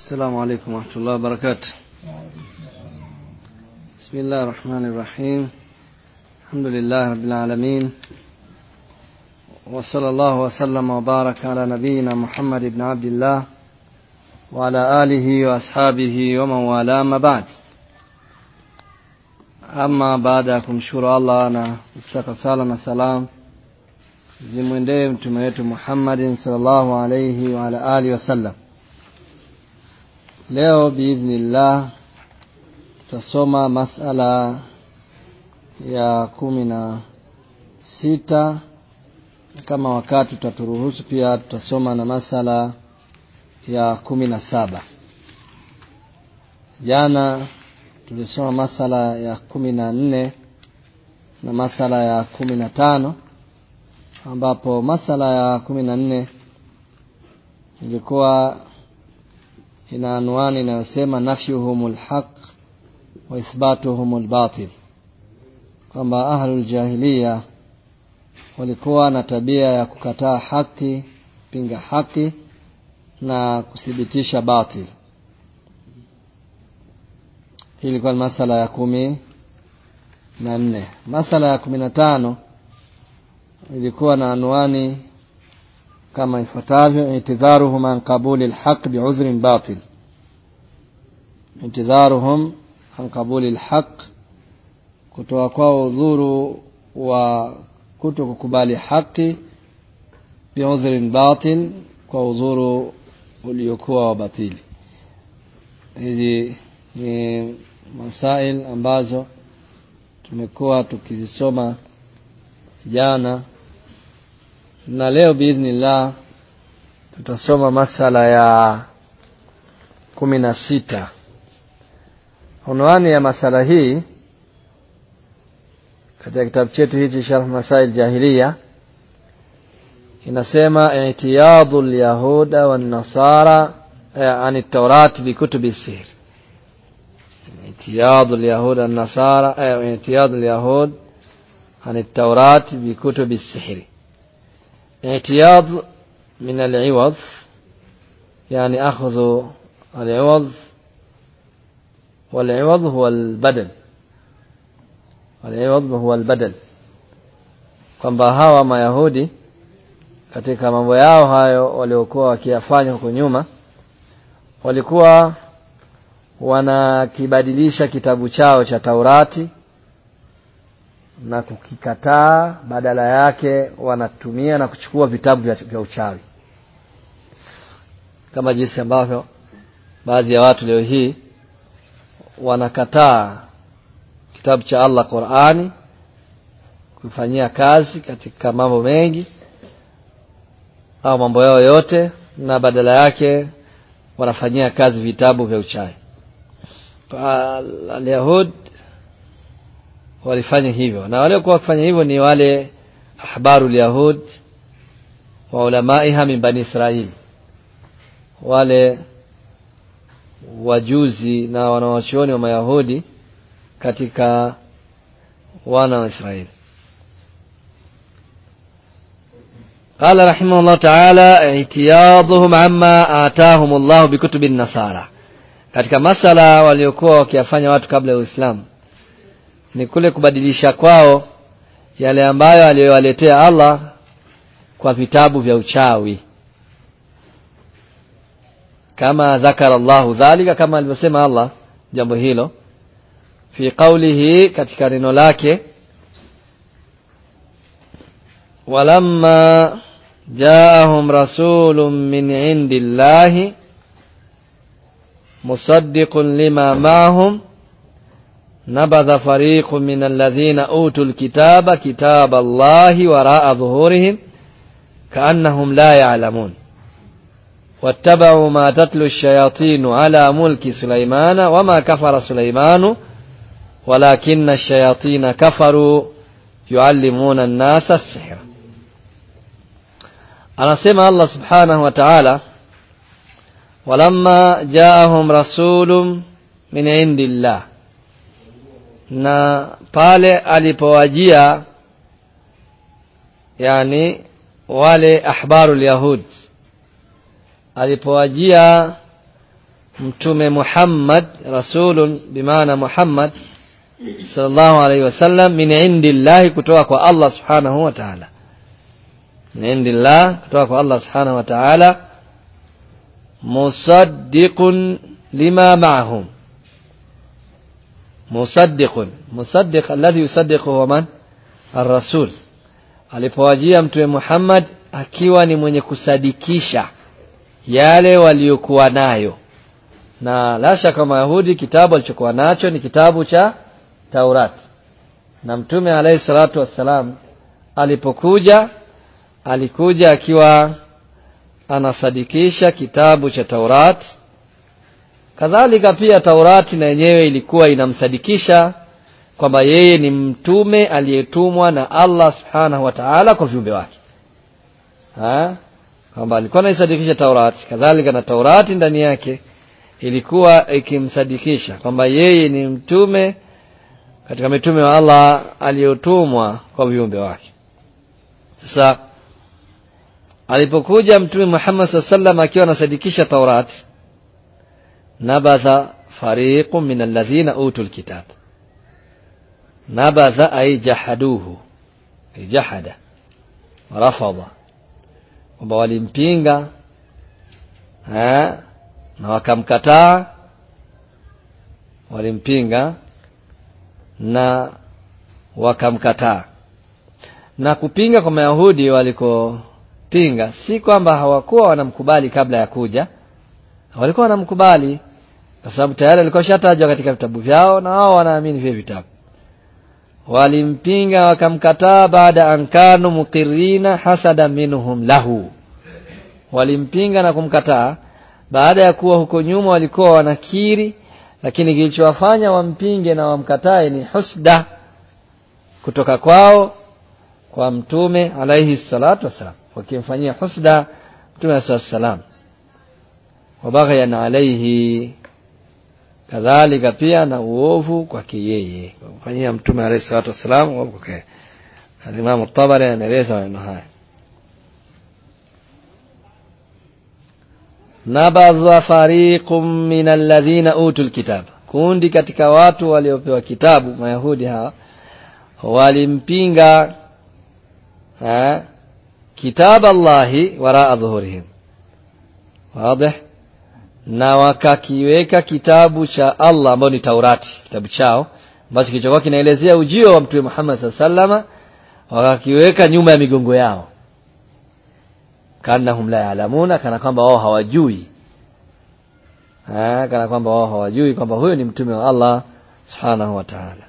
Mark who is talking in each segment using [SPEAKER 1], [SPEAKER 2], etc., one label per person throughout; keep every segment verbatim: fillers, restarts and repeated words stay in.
[SPEAKER 1] السلام عليكم ورحمة الله وبركاته. بسم الله الرحمن الرحيم. الحمد لله رب العالمين، وصلى الله وسلم وبارك على نبينا محمد بن عبد الله وعلى آله وأصحابه ومن والاه، ما بعد. Ama baada ya kumshukuru Allah na kustaka sala na salam zimwendee mtume wetu Muhammadin sallallahu alayhi wa ala alihi wasallam. Leo biidhnillah tutasoma masala ya kumi na sita. Kama wakati tutaturuhusu pia tutasoma na masala ya kumi na saba. Jana tulisoma masala ya kumi na nne na masala ya kumi na tano, ambapo masala ya kumi na nne ilikuwa ina anwani inayosema nafyuhumul haq wa ithbatuhumul batil, kwamba ahlul jahiliya walikuwa na tabia ya kukataa haki, pinga haki na kuthibitisha batil. Hii ilikuwa ni masala ya kumi na nne. Masala ya kumi na tano ilikuwa na anwani kama ifuatavyo: intidharuhum an qabuli alhaq bi'udhrin batil. Intidharuhum an qabuli alhaq, kutoa kwa udhuru wa kutokukubali haki, bi'udhrin batil, kwa udhuru uliokuwa wa batili. Hizi ni masail ambazo tumekuwa tukizisoma jana, na leo biidhnillah tutasoma masala ya kumi na sita. Unwani ya masala hii katika kitabu chetu hichi Sharh Masail Jahiliya inasema i'tiyadul yahuda wan nasara an at-taurat bi kutubi sihr. i'tiyadul yahuda wan nasara ay i'tiyadul yahud an at-taurat bi kutubi sihr. اعتياض من العوض، يعني أخذ العوض، والعوض هو البدل، والعوض هو البدل. kwamba hawa mayahudi katika mambo yao hayo waliokuwa wakiyafanya huko nyuma, walikuwa wanakibadilisha kitabu chao cha Taurati na kukikataa, badala yake wanatumia na kuchukua vitabu vya, vya uchawi, kama jinsi ambavyo baadhi ya watu leo hii wanakataa kitabu cha Allah Qur'ani kufanyia kazi katika mambo mengi au mambo yao yote, na badala yake wanafanyia kazi vitabu vya uchawi. Al-Yahud walifanya hivyo, na wale kwa kufanya hivyo ni wale ahbarul yahud wa ulamaiha min bani Israili, wale wajuzi na wanawachuoni wa Mayahudi katika wana wa Israeli. Qala rahimahullah ta'ala i'tiyaduhum amma atahum Allah bi kutubin nasara. Katika masala waliokuwa wakiyafanya watu kabla ya Uislamu ni kule kubadilisha kwao yale ambayo aliyowaletea Allah kwa vitabu vya uchawi, kama dhakara Allahu dhalika, kama alivyosema Allah jambo hilo fi qawlihi, katika neno lake, walamma jaahum rasulun min indillahi musaddiqun lima ma'ahum nabadha fariqun min alladhina utul kitaba kitaba Allahi wara'a dhuhurihim ka'annahum la ya'lamun wattaba'u ma tatlu ash-shayatinu ala mulki Sulaymana wama kafara Sulaymanu walakinna ash-shayatina kafaru yu'allimuna an-nasa as-sihr. Anasema Allah subhanahu wa ta'ala, walamma ja'ahum rasulun min indillah, na pale alipowajia yani wale ahbarul yahud, alipowajia mtume Muhammad, rasulun bimaana Muhammad sallallahu alaihi wasallam, min indillahi, kutoka kwa Allah subhanahu wa ta'ala. Min indillah, kutoka kwa Allah subhanahu wa ta'ala. Musaddiqun lima ma'ahum. Musaddiqun, musaddiq alladhi yusaddiqu huwa man? Ar-rasul. Alipowajia mtume Muhammad akiwa ni mwenye kusadikisha yale waliokuwa nayo. Na la shaka Mayahudi kitabu alichokuwa nacho ni kitabu cha Taurat. Na mtume alayhi salatu wassalam alipokuja, alikuja akiwa anasadikisha kitabu cha Taurat. Kadhalika pia Taurati na yenyewe ilikuwa inamsadikisha kwamba yeye ni mtume aliyetumwa na Allah subhanahu wa ta'ala kwa viumbe wake. Ha? Kwamba alikuwa anaisadikisha Taurati. Kadhalika na Taurati ndani yake ilikuwa ikimsadikisha kwamba yeye ni mtume katika mitume wa Allah aliyotumwa kwa viumbe wake. Sasa alipokuja mtume Muhammad sallallahu alaihi wasallam akiwa anasadikisha Taurat, nabatha fariqun min alladhina utul kitab. Nabatha ay jahaduhu, ay jahada rafadha, kwamba walimpinga eh na wakamkataa. Walimpinga na wakamkataa. Na kupinga kwa Mayahudi walikopinga si kwamba hawakuwa wanamkubali kabla ya kuja, walikuwa wanamkubali kwa sababu tayari alikuwa shatajwa katika vitabu vyao na wao wanaamini vile vitabu. Walimpinga wakamkataa baada ankanu muqirrina hasada minhum lahu. Walimpinga na kumkataa baada ya kuwa huko nyuma walikuwa wanakiri, lakini kilichowafanya wampinge na wamkatae ni husda kutoka kwao kwa mtume alayhi salatu wasalam. Wakimfanyia husda mtume alayhi salatu wasalam, wabaghyan alayhi, kadhalika pia na uovu kwake yeye, kumfanyia mtume alayhi salatu wasalam uovu kwake. Al-Imam at-Tabari anaeleza maneno haya. Nabadha fariqum min alladhina utul kitab, kundi katika watu waliopewa kitabu, Mayahudi hawa, walimpinga ha kitab Allahi waraa dhuhurihim. Wazi? Na wakakiweka kitabu cha Allah ambao ni Taurati, kitabu chao ambacho kilichokuwa kinaelezea ujio wa mtume Muhammad sallallahu alaihi wasallam, wakakiweka nyuma ya migongo yao. Kanahum la ya'lamuna, kana kwamba wao hawajui. Ah, kana kwamba wao hawajui kwamba huyo ni mtume wa Allah subhanahu wa ta'ala.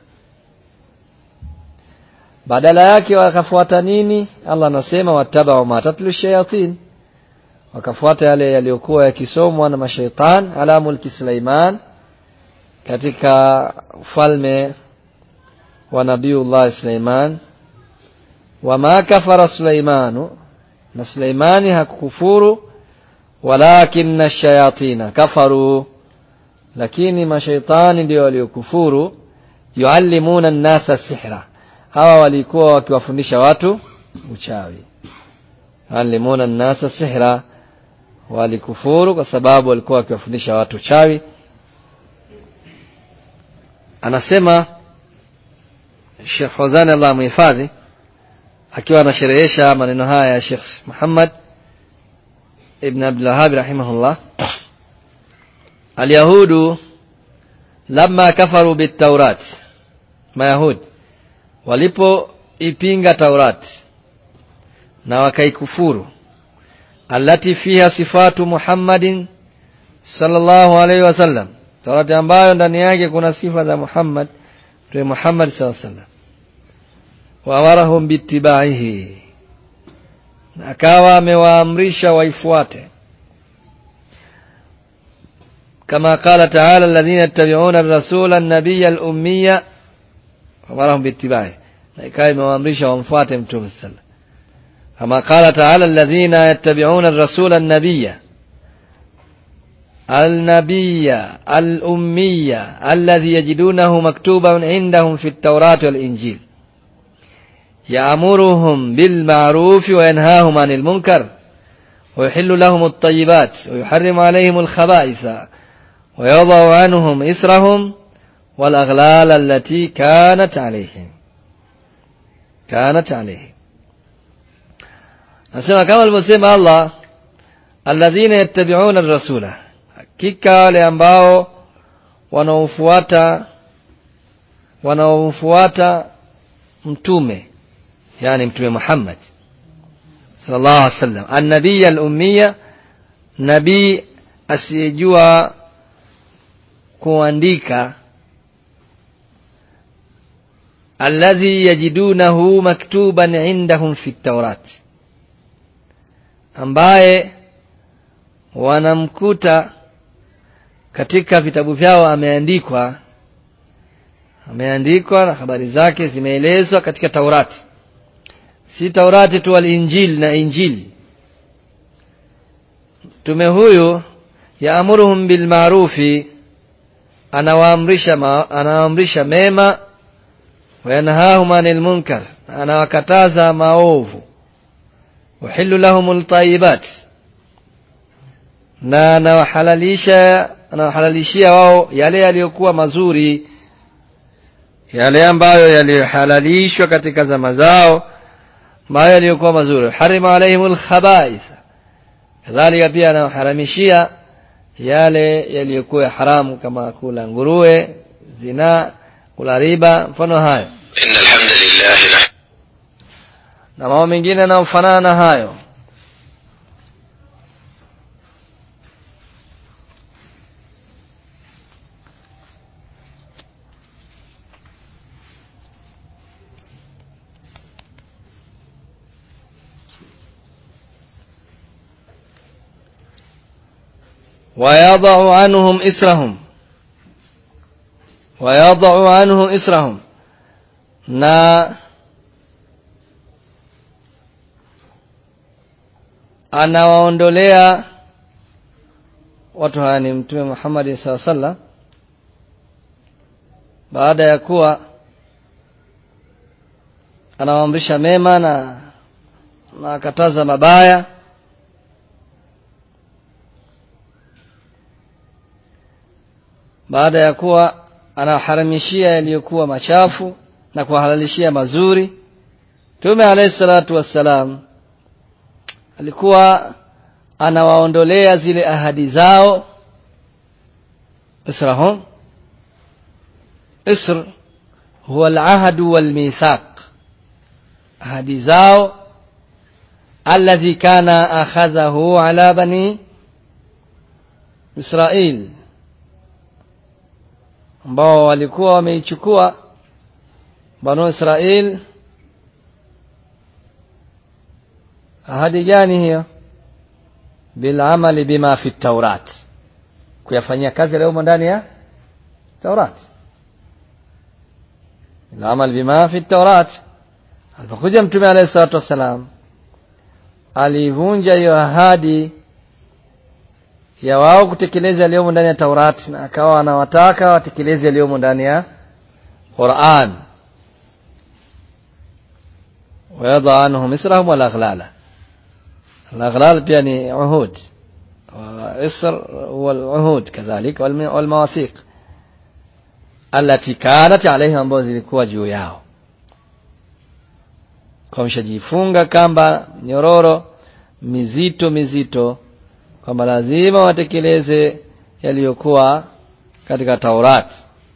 [SPEAKER 1] Badala yake wakafuata nini? Allah anasema wattaba'u ma tatlu shayatin, wakafuata yale yaliyokuwa yakisomwa na mashaitan ala mulki Sulaiman, katika ufalme wa Nabiiullah Sulaiman. Wama kafara Sulaimanu, na Sulaimani hakukufuru, walakinna ash-shayatina kafaru, lakini mashaitani ndio waliokufuru. Yuallimuna an-nasa sihra, hawa walikuwa wakiwafundisha watu uchawi. Yuallimuna an-nasa sihra, walikufuru kwa sababu walikuwa wakiwafundisha watu uchawi. Anasema Sheikh Fawzan Allah muhifadhi akiwa anasherehesha maneno haya ya Sheikh Muhammad ibn Abdul Wahhab rahimahullah, al-yahudu lamma kafaru bit-taurat, Mayahud walipoipinga Taurat na wakaikufuru, allati fiha sifatu Muhammadin sallallahu alaihi wasallam, Taurat ambayo ndani yake kuna sifa za Muhammad, Mtume Muhammad sallallahu alaihi wasallam. Wa amarahum bitibaihi, akawa amewaamrisha waifuate, kama qala ta'ala alladhina yattabi'una ar-rasula an-nabiyya al-ummiyya, amarahum bitibaihi, na ikawa amewaamrisha wamfuate Mtume sallallahu alaihi wasallam, kama qala ta'ala alladhina yattabi'una ar-rasula an-nabiyya al-nabiyya al-ummiyya alladhi yajidunahu maktuban 'indahum fi at-taurati wal-injil يأمرهم بالمعروف وينهاهم عن المنكر ويحل لهم الطيبات ويحرم عليهم الخبائث ويضع عنهم إسرهم والأغلال التي كانت عليهم كانت عليهم. Nasema kama alivyosema Allah, alladhina yattabi'una ar-rasula, hakika wale ambao wanaofuata wanaofuata mtume, yani mtume Muhammad sallallahu alaihi wasallam, an-nabiy al-ummiya, nabii asiyejua kuandika, alladhi yajidunahu maktuban indahum fi at-taurat, ambaye wanamkuta katika vitabu vyao ameandikwa ameandikwa na habari zake zimeelezwa katika Taurati. Si Taurati tu, al-Injil na Injili. Mtume huyu yaamuruhum bil ma'rufi, anawaamrisha ma, anawaamrisha mema, wa yanahahum 'anil munkar, anawakataza maovu, uhillu lahumul tayyibat, na anawahalalisha anawahalalishia wao yale yaliyokuwa mazuri, yale ambayo yalihalalishwa katika zama zao, ambayo yaliyokuwa mazuri. Harima alaihimul khaba'ith, kadhalika pia anawaharamishia yale yaliyokuwa haramu kama kula nguruwe, zina, kula riba, mfano hayo. Innal hamdalillah, na mambo mengine yanayofanana na hayo. ويضع عنهم إسرهم ويضع عنهم إسرهم, na anawaondolea watu hawa ni mtume Muhammad sallallahu alaihi wasallam, baada ya kuwa anawaamrisha mema na na kataza mabaya, baada ya kuwa anaharamishia yaliyokuwa machafu na kuhalalishia mazuri. Mtume alayhi salatu wassalam alikuwa anawaondolea zile ahadi zao. Israhum, isr huwa al-ahd wal-mithaq, ahadi zao alladhi kana akhadhahu ala bani Israil, ambao walikuwa wameichukua Banu Israil. Ahadi gani hiyo? Bil amali bima fi at-Taurat, kuyafanyia kazi leo ndani ya Taurat. Bil amal bima fi at-Taurat. Alipokuja Mtume alayhi salatu wasalam, alivunja hiyo ahadi ya wao kutekeleza yaliyomo ndani ya Taurat, na akawa anawataka watekeleze yaliyomo ndani ya Qur'an. Wayadha anhum israhum wal aghlala, al-aghlal pia ni uhud, wa isr wal uhud kadhalika wal mawathiq allati kanat alayhim, ambazo zilikuwa juu yao, kwa mshajifunga kamba nyororo mizito mizito, kwamba lazima watekeleze yaliyokuwa katika Taurati.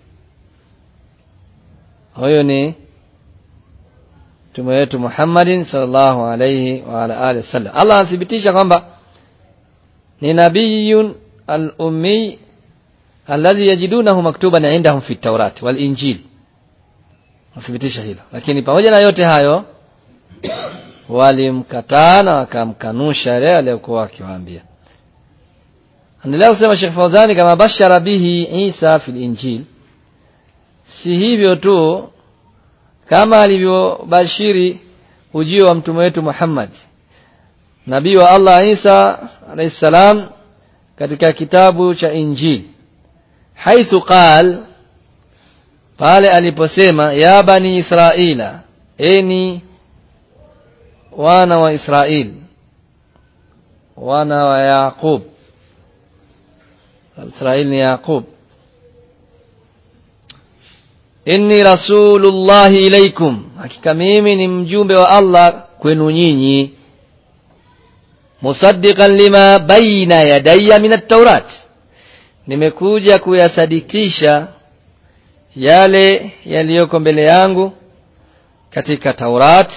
[SPEAKER 1] Huyo ni mtume wetu Muhammadin sallallahu alayhi wa ala alihi wasallam. Allah anathibitisha kwamba ni nabiyun al-ummi alladhi yajidunahu maktuban indahum fi at-Taurat wal Injil. Anathibitisha hilo, lakini pamoja na yote hayo walimkataa na wakamkanusha yale aliyokuwa akiwaambia. Endelea kusema Sheikh Fawzani, kama bashara bihi Isa fil Injil, si hivyo tu, kama alivyobashiri ujio wa mtume wetu Muhammad, nabii wa Allah Isa alayhi salam, katika kitabu cha Injili, haithu qal, pale aliposema, ya bani Israila, eni wana wa Israil, wana wa Yaqub, Israeli ni Yaqub. Inni rasulullahi ilaikum, hakika mimi ni mjumbe wa Allah kwenu nyinyi, musaddiqan lima baina yadayya min at-taurat, nimekuja kuyasadikisha yale yaliyoko mbele yangu katika Taurat,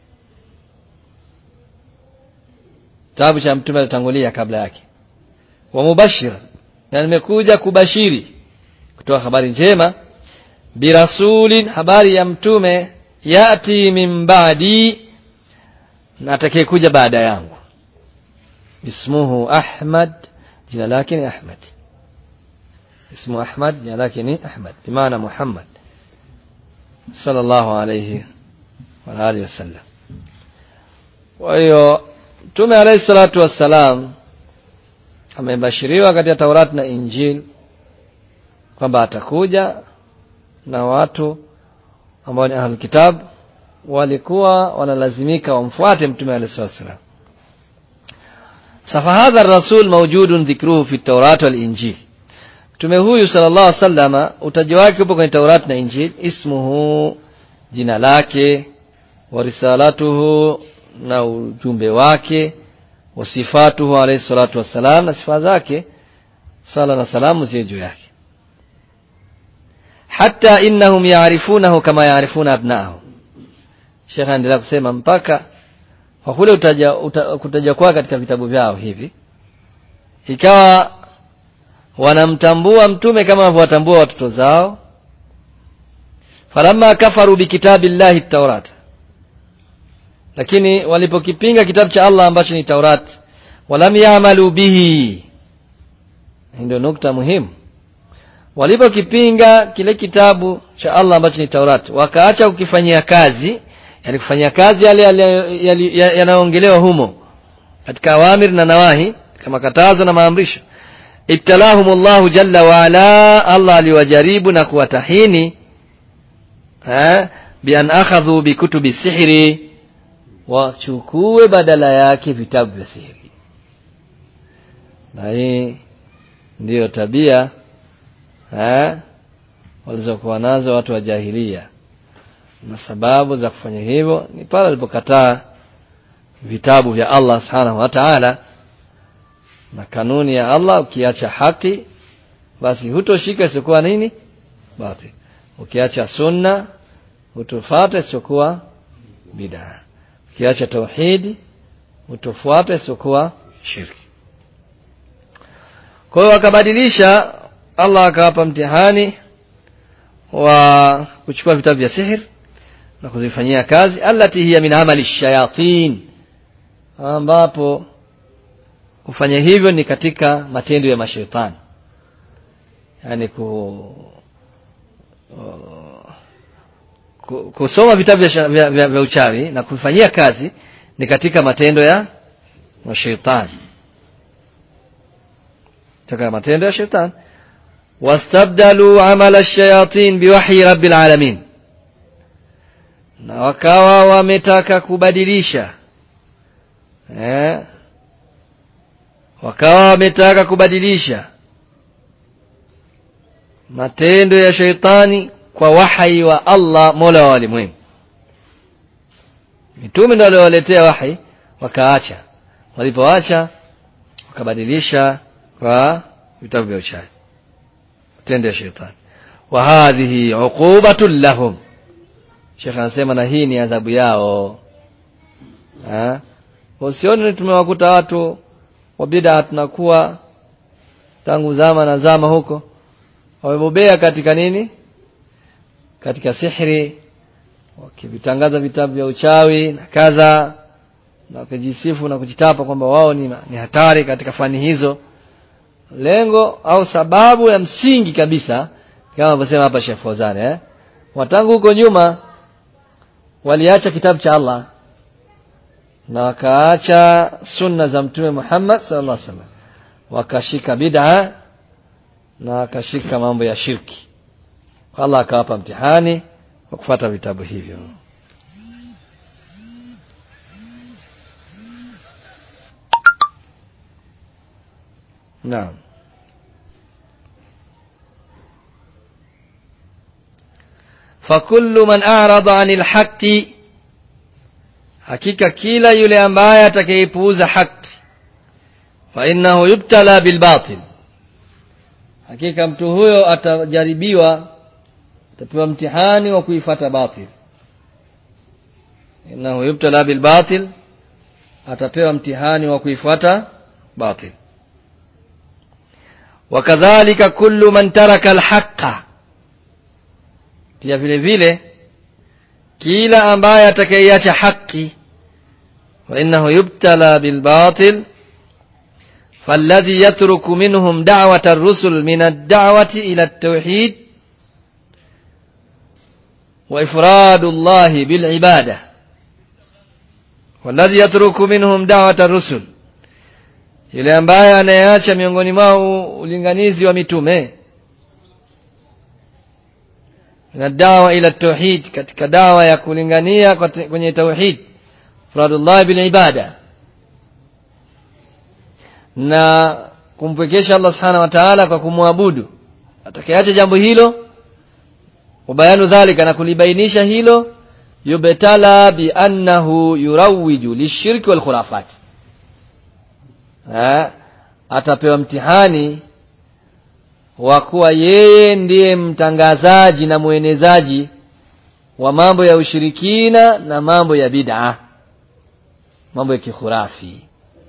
[SPEAKER 1] kitabu cha mtume alitangulia kabla yake, wa mubashir, na nimekuja kubashiri, kutoa habari njema, birasulin, habari ya mtume, yati min ba'di, na atakayekuja baada yangu, ismuhu Ahmad, jina lake ni Ahmad, ismu Ahmad, jina lake ni Ahmad, bimaana Muhammad sallallahu alayhi wa alihi wasallam. Kwa hiyo mtume alayhi salatu wassalam amebashiriwa katika Taurat na Injil kwamba atakuja na watu ambao ni ahlul kitab walikuwa wanalazimika wamfuate mtume alayhi salatu wassalam. Safa hadha ar-rasul mawjudun dhikruhu fi at-Taurat wal Injil, mtume huyu sallallahu alayhi wasallam utaji wake upo kwenye Taurat na Injil, ismuhu, jina lake, wa risalatuhu, na ujumbe wake, wa sifatuhu alayhi salatu wassalam, na sifa zake sala na salamu ziwe juu yake. Hatta innahum ya'rifunahu kama ya'rifuna abna'ahum, Sheikh anaendelea kusema mpaka kwa kule utaja uta, kutaja kwa katika vitabu vyao hivi ikawa wanamtambua mtume kama wanavyotambua watoto zao. Falamma kafaru bikitabillahi at-Taurat, lakini walipokipinga kitabu cha Allah ambacho ni Taurat, walam ya'malu bihi, ndio nukta muhimu, walipokipinga kile kitabu cha Allah ambacho ni Taurat wakaacha kukifanyia kazi, yani kufanyia kazi yale yanayoongelewa humo katika awamir na nawahi, kama katazo na maamrisho, ibtalahumullahu jalla wa ala, Allah aliwajaribu na kuwatahini eh bi an akhadhu bi kutubi sihri, wachukue badala yake vitabu vya sihiri. Na hii ndiyo tabia eh walizokuwa nazo watu wa jahiliya, na sababu za kufanya hivyo ni pale walipokataa vitabu vya Allah subhanahu wa ta'ala na kanuni ya Allah. Ukiacha haki basi hutoshika isiyokuwa nini? Batil. Ukiacha sunna hutofuata isiyokuwa bid'ah. Ukiacha tauhidi hutofuata isiyokuwa shirki. Kwa hiyo wakabadilisha, Allah akawapa mtihani wa kuchukua vitabu vya sihir na kuzifanyia kazi, allati hiya min amali shayatin, ambapo kufanya hivyo ni katika matendo ya mashaitani, yani ku, ku kusoma vitabu vya, vya, vya, vya uchawi na kufanyia kazi ni katika matendo ya mashaitani, katika matendo ya shetani. Wastabdalu amala ash-shayatin biwahyi rabbil alamin, na wakawa wametaka kubadilisha eh wakawa wametaka kubadilisha matendo ya shaitani kwa wahi wa Allah Mola wa walimwengu. Mitume ndio waliowaletea wahi, wakaacha. Walipoacha wakabadilisha kwa vitabu vya uchawi, matendo ya shaitani. Wa hadhihi uqubatul lahum, Sheikh anasema na hii ni adhabu yao. Ah, usione tumewakuta watu wa bid'a tunakuwa tangu zama na zama huko wamebobea katika nini? Katika sihiri, wakivitangaza vitabu vya uchawi na kadha, na kujisifu na kujitapa kwamba wao ni, ni hatari katika fani hizo. Lengo au sababu ya msingi kabisa kama alivyosema hapa Sheikh Fawzan, eh watangu huko nyuma waliacha kitabu cha Allah na wakaacha sunna za Mtume Muhammad sallallahu alaihi wasallam, wakashika bid'a na wakashika mambo ya shirki. Allah akawapa mtihani wa kufuata vitabu hivyo. Naam. fakullu man a'rada 'anil haqqi, hakika kila yule ambaye atakayepuuza haki, fa innahu yubtala bil batil, hakika mtu huyo atajaribiwa, atapewa mtihani wa kuifuata batil. Innahu yubtala bil batil, atapewa mtihani wa kuifuata batil. Wakadhalika kullu man taraka al haqqa, pia vile vile kila ambaye atakayeacha haki, wa innahu yubtala bil batil, falladhi yatruku minhum da'wata ar-rusul min ad-da'wati ila at-tauhid wa ifradu Allah bil ibadah, walladhi yatruku minhum da'wata ar-rusul, yule ambaye anayeacha miongoni mwao ulinganizi wa mitume, na dawa ila tauhid, katika dawa ya kulingania kwenye tauhid, ifradullah bil ibada, na kumpwekesha Allah subhanahu wa ta'ala kwa kumwabudu, atakayeacha jambo hilo, ubayanu dhalika, na kulibainisha hilo, yubtala bi annahu yurawiju lishirki wal khurafat, ha, atapewa mtihani wa kuwa yeye ndiye mtangazaji na muenezaji wa mambo ya ushirikina na mambo ya bid'a, mambo ya kikhurafi,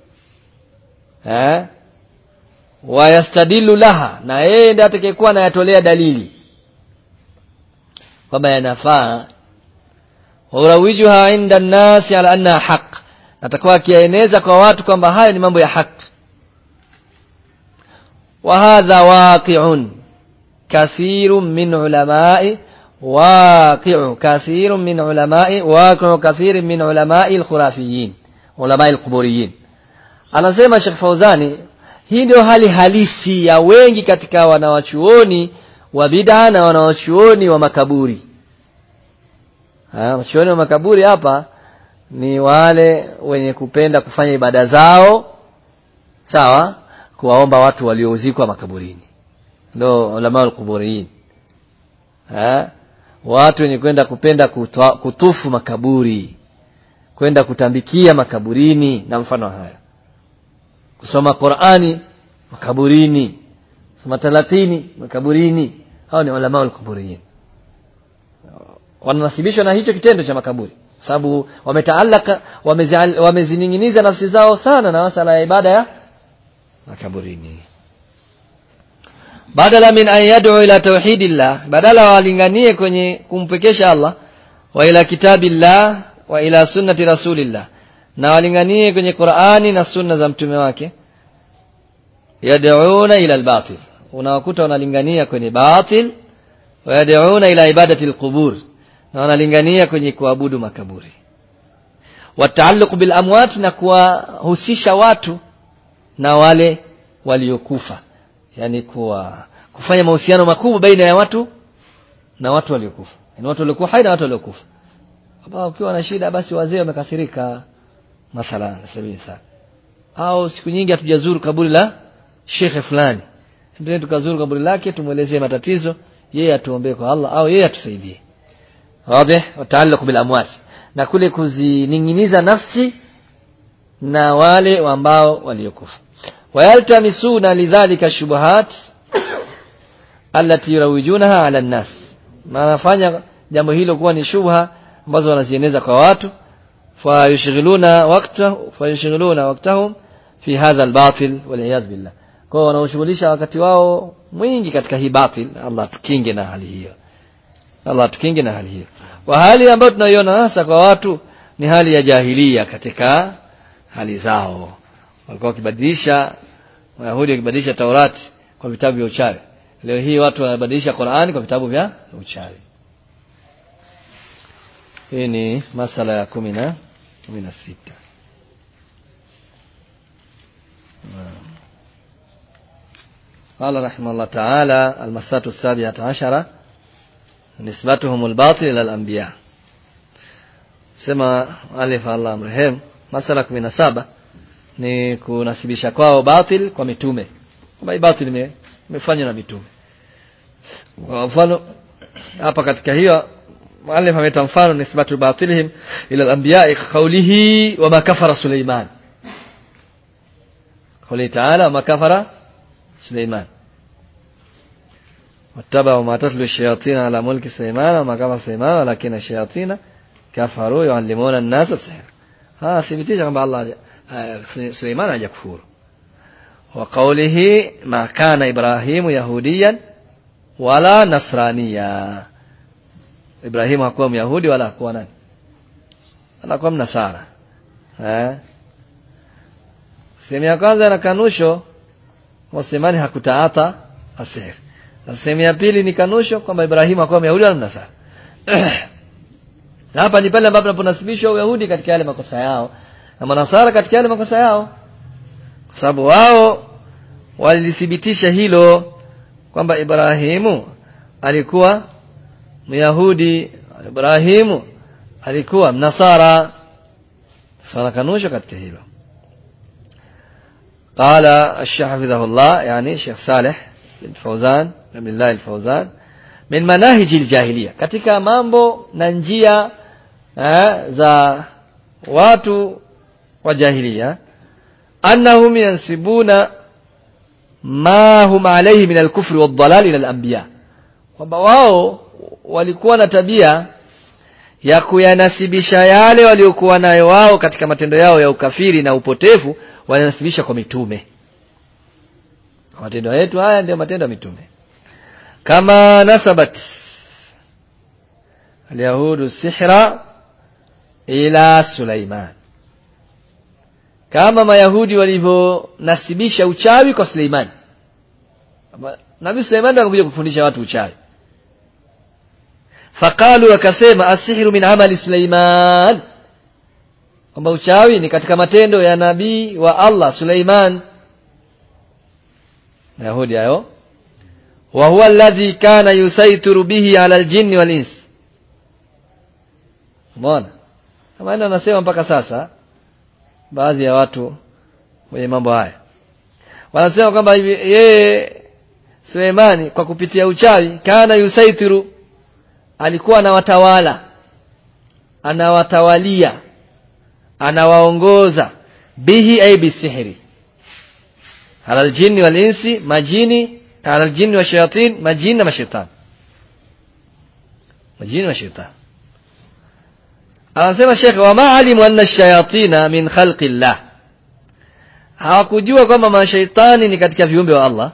[SPEAKER 1] eh wa yastadilu laha, na yeye ndiye atakayekuwa anayatolea dalili kwamba yanafaa. Urawijuha inda an-nas ala anna haqq, atakuwa akieneza kwa watu kwamba hayo ni mambo ya haki. Wa hadha waqi'un kathirun min ulama'i waqi'u kathirun min ulama'i waqi'u kathirun min ulama'i al-khurafiyin, ulama'i al-quburiyin. Anasema Sheikh Fauzani, hii ndio hali halisi ya wengi katika wanawachuoni wa bid'a na wanawachuoni wa makaburi. Ah, wanawachuoni wa makaburi hapa ni wale wenye kupenda kufanya ibada zao, sawa, kuwaomba watu waliouzikwa makaburini, ndio ulama al-quburiyin. Eh, watu wenye kwenda kupenda kutufu makaburi, kwenda kutambikia makaburini na mfano haya, kusoma Qur'ani makaburini, kusoma talatini makaburini, hao ni ulama al-quburiyin. Wanasibishwa na hicho kitendo cha makaburi, sababu wametaalaka, wamezininginiza nafsi zao sana na masala ya ibada ya makaburini. Badala min an yad'u ila tauhidillah, badala walinganie kwenye kumpekesha Allah, wa ila kitabillah wa ila sunnati rasulillah, na walinganie kwenye Qur'ani na sunna za mtume wake, yad'una ila al-batil, unawakuta wanalingania kwenye batil, wa yad'una ila ibadati al-qubur, na wanalingania kwenye kuabudu makaburi, wa ta'alluq bil amwat, na kuwahusisha watu na wale waliokufa, yani kuwa kufanya mahusiano makubwa baina ya watu na watu waliokufa, yani watu waliokuwa hai na watu waliokufa. Hapa ukiwa na shida, basi wazee wamekasirika mathalan, nasema sana, au siku nyingi hatujazuru kaburi la shekhe fulani, ndio tukazuru kaburi lake, tumuelezee matatizo, yeye atuombee kwa Allah au yeye atusaidie. Wazi, wataalluq bil amwat, na kule kuzininginiza nafsi na wale ambao waliokufa. Wayaltamisuna lidhalika shubuhat allati yurawijunaha ala an-nas, wanafanya jambo hilo kuwa ni shubha ambazo wanazieneza kwa watu, fa yushghiluna waqta fa yushghiluna waqtahum fi hadha al-batil wal iyad billah, kwa wanaoshughulisha wakati wao mwingi katika hii batil. Allah tukinge na hali hiyo, Allah tukinge na hali hiyo. Wa hali ambayo tunaiona hasa kwa watu ni hali ya jahiliya katika hali zao. Walikuwa wakibadilisha, Wayahudi wakibadilisha Taurati kwa vitabu vya uchawi. Leo hii watu wanabadilisha Qur'ani kwa vitabu vya uchawi. Hii ni masala ya kumi na sita. قال رحمه الله تعالى المسألة السابعة عشرة نسبتهم الباطل إلى الأنبياء. Sema alif Allah mrehemu, masala kumi na saba ni kunasibisha kwao batil kwa mitume, kama batil imefanywa na mitume. Kwa mfano hapa katika hiyo muallif ameta mfano nisbatu batilihim ila al-anbiya qawlihi wa ma kafara Sulaiman qawli ta'ala ma kafara Sulaiman wattaba'u ma tatlu ash-shayatin ala mulki Sulaiman wa ma kafara Sulaiman walakin ash-shayatin kafaru yu'allimuna an-nasa as-sihr. Ha thibitisha kwamba Allah Sulaiman hajakufuru. Wa qawlihi ma kana Ibrahim yahudiyan wala nasraniya. Ibrahim hakuwa Myahudi wala hakuwa nani? Anakuwa Mnasara. Eh? Sehemu ya kwanza na kanusho Sulaiman hakutaata asihr. Na sehemu ya pili ni kanusho kwamba Ibrahim hakuwa Myahudi wala Mnasara. Na hapa ni pale ambapo tunaponasibishwa Uyahudi katika yale makosa yao na Manasara katika yale makosa yao. Kwa sababu wao walithibitisha hilo kwamba Ibrahimu alikuwa Myahudi, Ibrahimu alikuwa Mnasara. Sana kanusho katika hilo. قال الشيخ حفظه الله يعني الشيخ صالح بن فوزان بن الله الفوزان من مناهج الجاهلية katika mambo na njia eh, za watu wa jahiliya annahum yansibuna ma hum alayhi min al-kufri wad-dalal ila al-anbiya, kwamba wao walikuwa na tabia ya kuyanasibisha yale waliokuwa nayo wao katika matendo yao ya ukafiri na upotevu, wananasibisha kwa mitume. Matendo yetu haya ndio matendo ya mitume. Kama nasabat al-yahudu sihra ila Sulaiman, kama mayahudi walivyonasibisha uchawi kwa Suleiman. Nabii Suleiman ndiye alikuja kufundisha watu uchawi. Faqalu, wakasema asihru min amali Suleiman, kwamba uchawi ni katika matendo ya nabii wa Allah Suleiman. Yahudi hayo, wa huwa alladhi kana yusaytiru bihi ala aljinni wal ins. Umeona? Kama ndio anasema mpaka sasa baadhi ya watu wenye mambo haya wanasema kwamba yeye Suleimani kwa kupitia uchawi kana yusaytiru, alikuwa anawatawala, anawatawalia, anawaongoza bihi ay bisihri ala aljinni wal insi, majini, ala aljinni wa shayatin, majini na mashaitani, majini na shaitani. Anasema Sheikh, wa ma'alimu anna ash-shayatina min khalqi Allah, hawakujua kwamba mashaitani ni katika viumbe wa Allah.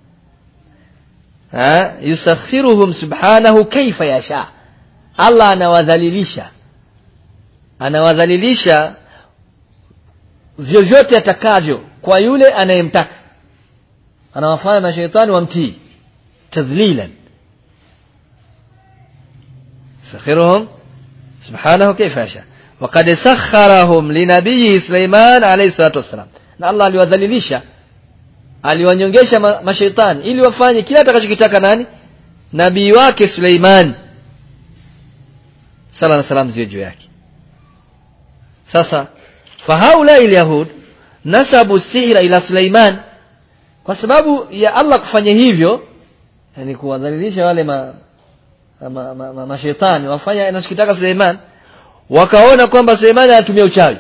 [SPEAKER 1] Ha, yusakhiruhum subhanahu kaifa yasha, Allah anawadhalilisha, anawadhalilisha vyovyote atakavyo kwa yule anayemtaka. Anawafanya mashaitani wamtii tadhlilan. Sakhiruhum subhanahu kaifa yasha wa qad sakharahum linabiyyi Sulaiman alayhi salatu wasalam, na Allah aliwadhalilisha, aliwanyongesha ma, mashaitani ili wafanye kila atakachokitaka nani? Nabii wake Suleiman sala na salam ziwe juu yake. Sasa fahaula al-yahud nasabu sihra ila Suleiman, kwa sababu ya Allah kufanya hivyo, yani kuwadhalilisha wale ma ma, ma, ma, mashaitani wafanya anachokitaka Suleiman, wakaona kwamba Suleiman anatumia uchawi,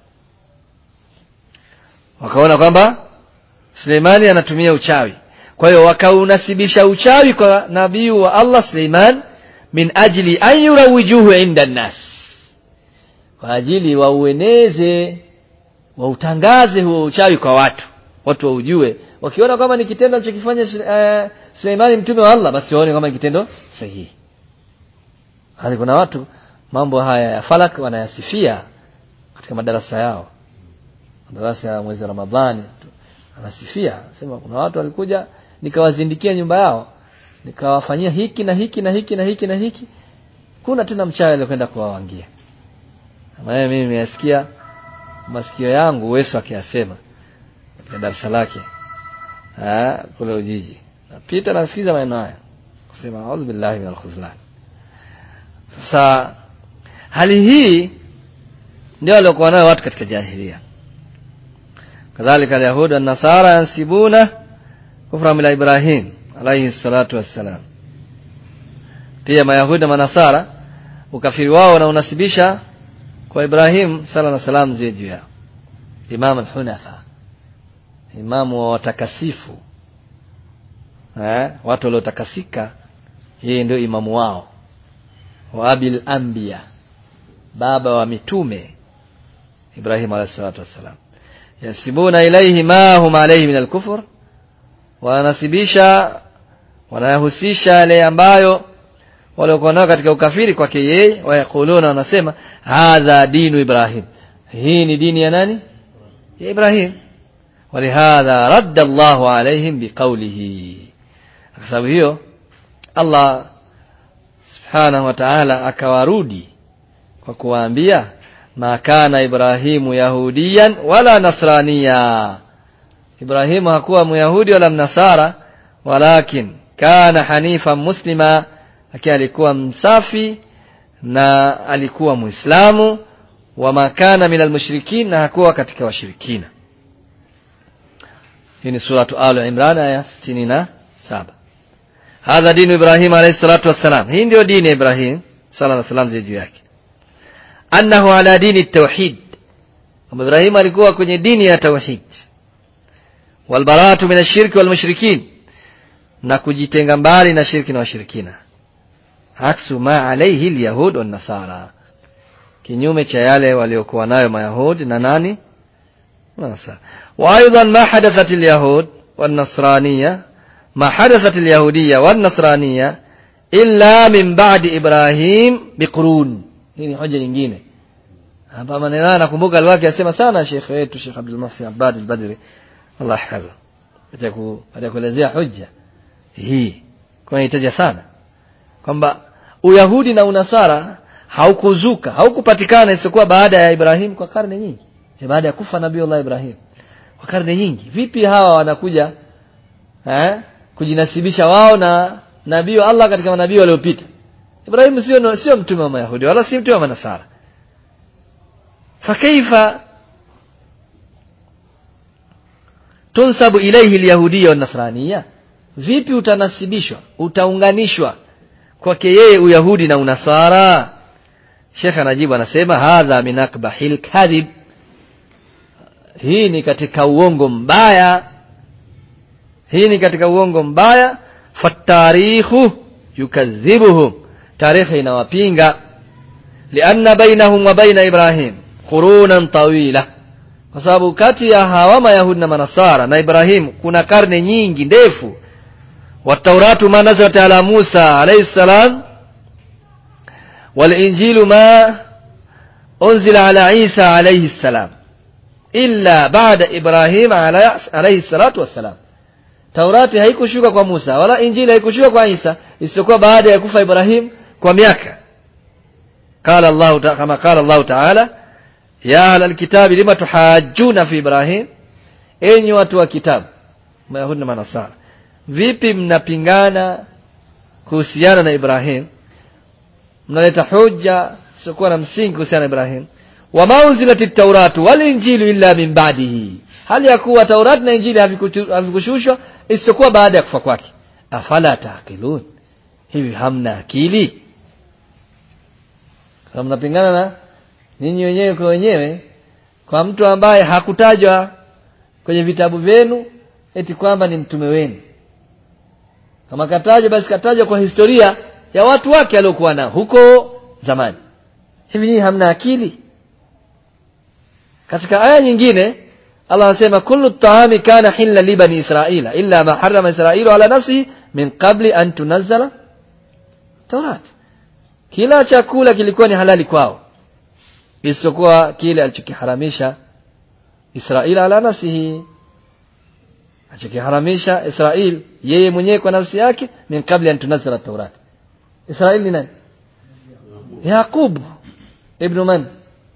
[SPEAKER 1] wakaona kwamba Suleimani anatumia uchawi. Kwa hiyo wakaunasibisha uchawi kwa nabii wa Allah Suleiman, min ajli an yurawijuhu inda an-nas, kwa ajili waueneze, wautangaze huo uchawi kwa watu, watu waujue. Wakiona kama ni kitendo anachokifanya uh, Suleimani mtume wa Allah, basi waone kama ni kitendo sahihi. Hali kuna watu mambo haya ya falak wanayasifia katika madarasa yao, madarasa ya mwezi wa Ramadhani anasifia, sema kuna watu walikuja nikawazindikia nyumba yao, nikawafanyia hiki na hiki na hiki na hiki na hiki, kuna tena mchawi alikwenda kuwawangia. Maana mimi nimesikia masikio yangu Wesu akiyasema katika darasa lake ah kule Ujiji, napita nasikiza maneno haya kusema a'udhu billahi minal khuzlan. Sasa hali hii ndio walikuwa nayo watu katika jahiliya. Kadhalika al-yahud na nasara yansibuna kufra mila Ibrahim alayhi salatu wassalam. Pia mayahudi na manasara ukafiri wao na unasibisha kwa Ibrahim sala na salam ziwe juu yao. Imam al-Hunafa, imamu wa watakasifu, eh watu waliotakasika, yeye ndio imamu wao. Wa abil anbiya, baba wa mitume Ibrahim alayhi salatu wassalam. Yasibuna ilayhi ma hum alayhi min al-kufr, wanasibisha wanayahusisha yale ambayo walikuwa nao katika ukafiri kwake yeye. Wayakuluna, wanasema hadha dinu Ibrahim, hii ni dini ya nani? Ya Ibrahim. Walihadha radda Allahu alayhim biqawlihi, kwa sababu hiyo Allah subhanahu wa ta'ala akawarudi kwa kuwaambia ma kana Ibrahimu yahudiyan wala nasraniya, Ibrahimu hakuwa myahudi wala mnasara, walakin kana hanifan muslima, lakini alikuwa msafi na alikuwa muislamu. Wa makana minal mushrikin, na hakuwa katika washirikina. Hii ni suratu Al-Imran aya sitini na saba. Hadha dinu Ibrahim alayhi salatu wassalam, hii ndio dini ya Ibrahim sala na salam juu yake. Annahu ala dini at-tauhid, Ibrahim alikuwa kwenye dini ya tauhid. Wal bara'atu min ash-shirki wal mushrikin, na kujitenga mbali na shirki na washirikina. Aksu ma alayhi al-yahud wan nasara, kinyume cha yale waliokuwa nayo mayahudi na nani na nasara. Wa aidan ma hadathat al-yahud wan nasraniyya, ma hadathat al-yahudiyya wan nasraniyya illa min ba'di Ibrahim biqurun. Hii ni hoja nyingine hapa. Maneno nakumbuka aliwake asema sana Sheikh wetu Sheikh Abdul Muhsin Abbad al-Badri, Allah yahfadhu, ataku atakuelezea hoja hii kwa hitaji sana kwamba Uyahudi na Unasara haukuzuka, haukupatikana isipokuwa baada ya Ibrahim kwa karne nyingi, baada ya kufa Nabii Allah Ibrahim kwa karne nyingi. Vipi hawa wanakuja eh kujinasibisha wao na nabii wa Allah katika manabii waliopita? Ibrahim sio sio mtume wa Mayahudi wala si mtume wa Manasara. Fakaifa tunsabu ilayhi al-yahudiyya wan-nasraniyya, vipi utanasibishwa, utaunganishwa kwake yeye Uyahudi na Unasara? Sheikh anajibu anasema hadha min akbahil kadhib, hii ni katika uongo mbaya, hii ni katika uongo mbaya. Fatarikhu yukadhibuhum, tarikhi inawapinga. Lianna bainahum wa baina Ibrahim qurunan tawila, kwa sababu kati ya hawa Mayahudi na Manasara na Ibrahim kuna karne nyingi ndefu. Wa Tauratu ma nazalat ala Musa alayhi salam, wal Injilu ma unzila ala Isa alayhi salam, illa ba'da Ibrahim alayhi salatu wassalam. Taurati haikushuka kwa Musa wala Injili haikushuka kwa Isa isipokuwa baada ya kufa Ibrahim kwa miaka. Qala Allah ta'ala, kama qala Allah ta'ala, ya ahlal kitabi lima tuhajjuna fi Ibrahim, enyi watu wa kitabu Mayahudi na Manasara, vipi mnapingana kuhusiana na Ibrahim, mnaleta hoja sio na msingi kuhusiana na Ibrahim. Wa maunzilatit tauratu wal injilu illa min ba'dihi, hali ya kuwa Taurati na Injili havikushushwa isipokuwa baada ya kufa kwake. Afala taqilun, hivi hamna akili? Kama mnapingana na ninyi wenyewe kwa wenyewe kwa mtu ambaye hakutajwa kwenye vitabu vyenu eti kwamba ni mtume wenu. Kama katajwa basi katajwa kwa historia ya watu wake aliokuwa nao huko zamani. Hivi nyinyi hamna akili? Katika aya nyingine Allah anasema kullu ta'ami kana hilla li bani Israila illa ma harrama Israilu ala nafsihi min qabli an tunazzala Taurat, kila chakula kilikuwa ni halali kwao isipokuwa kile alichokiharamisha Israila ala nafsihi, alichokiharamisha Israil yeye mwenyewe kwa nafsi yake, min qabli an tunazzala Taurat. Israil ni nani? Yaqub ibn man?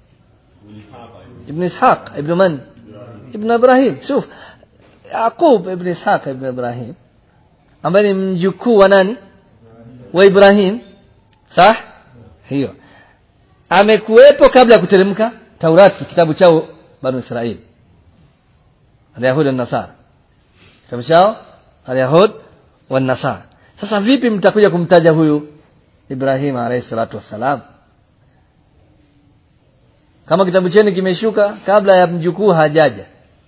[SPEAKER 1] ibn Ishaq ibn man? ibn Ibrahim. Shuf, Yaqub ibn Ishaq ibn Ibrahim ambaye ni mjukuu wa nani? Wa Ibrahim. Sah? Hiyo amekuwepo kabla ya kuteremka Taurati, kitabu chao Banu Israil, al-Yahud na Nasara, kitabu chao al-Yahud wa Nasara. Sasa vipi mtakuja kumtaja huyu Ibrahim alayhi salatu wassalam kama kitabu chenu kimeshuka kabla ya mjukuu hajaja,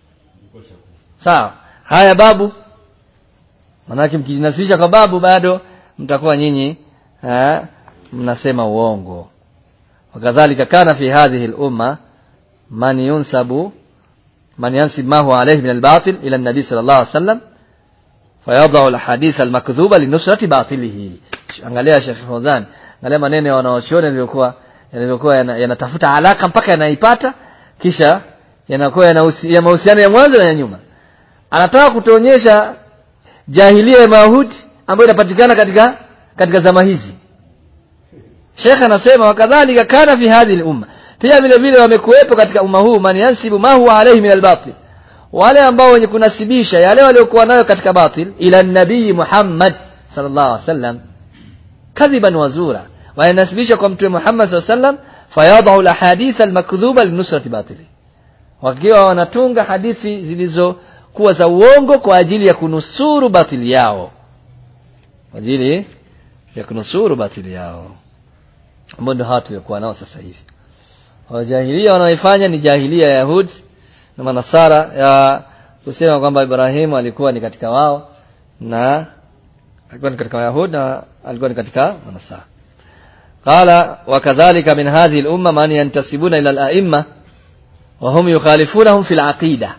[SPEAKER 1] sawa, haya babu, manake mkijinasibisha kwa babu bado mtakuwa nyinyi eh mnasema uongo. Wakadhalika kana fi hadhihi al-umma man yunsabu man yansib ma huwa alayhi min al-batil ila an-nabi sallallahu alayhi wasallam fayadha'u al-hadith al-makdhuba linusrati batilihi. Angalia Sheikh Fawzan, angalia maneno ya wanaochuoni yaliokuwa yaliokuwa yanatafuta yana alaka mpaka yanaipata, kisha yanakuwa yana mahusiano ya mwanzo na ya nyuma. Anataka kutuonyesha jahilia ya Mayahudi ambayo inapatikana katika katika zama hizi. Sheikh anasema wakadhalika kana fi hadhihi al-umma, pia vile vile wamekuepo katika umma huu man yansibu ma huwa alayhi min al-batil, wale ambao wenye kunasibisha yale waliokuwa nayo katika batil ila nabii Muhammad sallallahu alaihi wasallam kadhiban wazura, wanasibisha kwa mtume Muhammad sallallahu alaihi wasallam fayadhu al-ahadith al-makdhuba linusrati batili, wakiwa wanatunga hadithi zilizokuwa za uongo kwa ajili ya kunusuru batili yao, kwa ajili ya kunusuru batili yao, ambao ndio hatu yakuwa nao sasa hivi. Wajahilia wanaoifanya ni jahilia ya Yahudi na Manasara, ya kusema kwamba Ibrahimu alikuwa ni katika wao na alikuwa ni katika Wayahudi na alikuwa ni katika Manasara. Qala wakadhalika min hadhihi al-umma man yantasibuna ila al-a'imma wa hum yukhalifunahum fil aqida.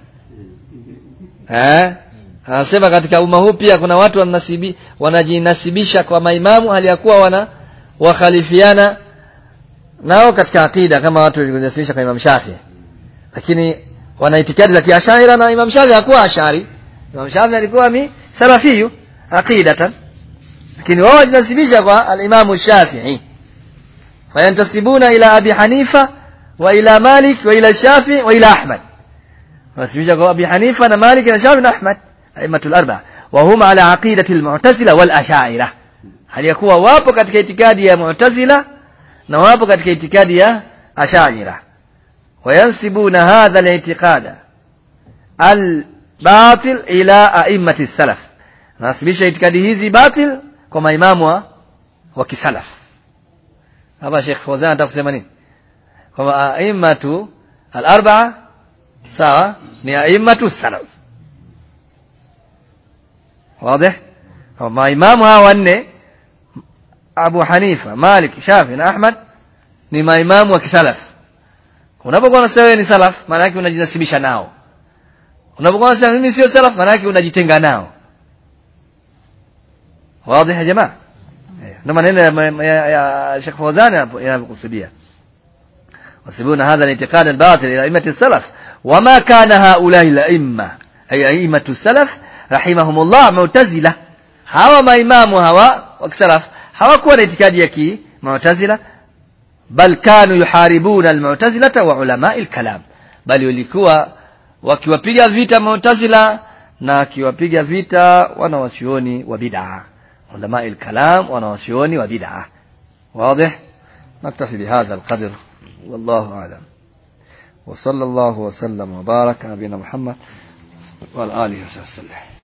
[SPEAKER 1] Eh? Anasema katika umma huu pia kuna watu wanasibi wanajinasibisha kwa maimamu hali ya kuwa wana wakhalifiana nao katika aqida, kama watu walijinasibisha kwa Imam Shafi'i, lakini wana itikadi za kiashaira na Imam Shafi'i hakuwa ashari. Imam Shafi'i alikuwa ni salafiyu aqidatan, lakini wao wanajinasibisha kwa al-Imam Shafi'i. Fayantasibuna ila Abi Hanifa wa ila Malik wa ila Shafi'i wa ila Ahmad, wanasibisha kwa Abi Hanifa na Malik na Shafi'i na Ahmad, aimatul arba'a, wa hum ala aqidati al-Mu'tazila wal Ash'ariyah, hali ya kuwa wapo katika itikadi ya Mu'tazila na wapo katika itikadi ya Ash'ariyah. Wayansibuna hadha al-i'tiqada al-batil ila a'immati salaf, nasibisha itikadi hizi batil kwa maimamu wa, wa kisalaf. Hapa Sheikh Fawzan anataka kusema nini? Kwa a'immatu al-arba'a sawa ni a'immatu salaf. Wazi? Kwa maimamu hawa wanne Abu Hanifa, Malik, Shafi na Ahmad ni maimamu wa kisalaf. Unapokuwa unasema wewe ni salaf, maana yake unajinasibisha nao. Unapokuwa unasema mimi sio salaf, maana yake unajitenga nao. Wazi ya jamaa? Ndio maneno ya Sheikh Fawzan yanakusudia. Wasibuna hadha al-i'tiqad al-batil ila a'immati salaf wama kana haula'i al-a'imma ay a'immatu salaf rahimahumullah mu'tazila. Hawa maimamu hawa wa kisalaf hawakuwa na itikadi ya ki-mu'tazila, bal kanu yuharibuna al-mu'tazilata wa ulama'i al-kalam, bali walikuwa wakiwapiga vita mu'tazila na wakiwapiga vita wanawachuoni wa bid'ah, ulama'i al-kalam wanawachuoni wa bid'ah. Wazi? نكتفي بهذا القدر والله أعلم، وصلى الله وسلم وبارك على نبينا محمد وعلى آله وصحبه وسلم.